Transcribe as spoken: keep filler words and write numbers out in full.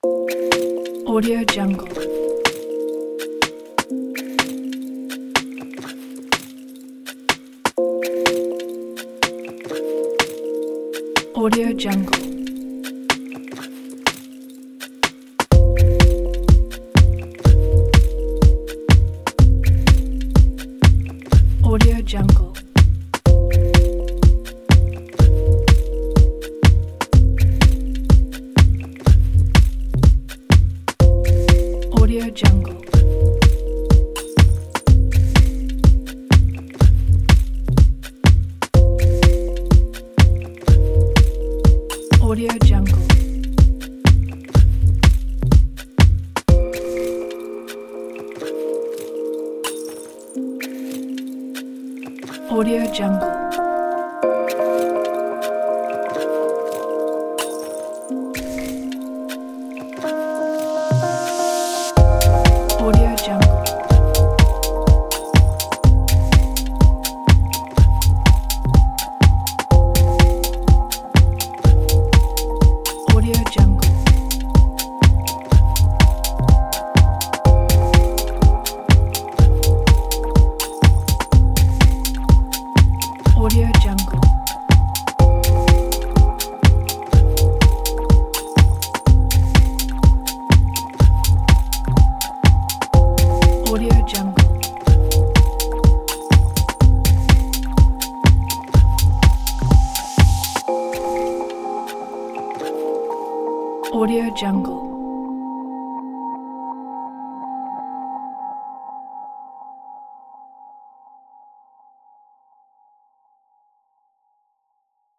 Audio Jungle. Audio Jungle. Audio Jungle. Audio Jungle. Audio Jungle. Audio Jungle. Audio Jungle. Audio Jungle. Audio Jungle. Audio Jungle. Audio Jungle.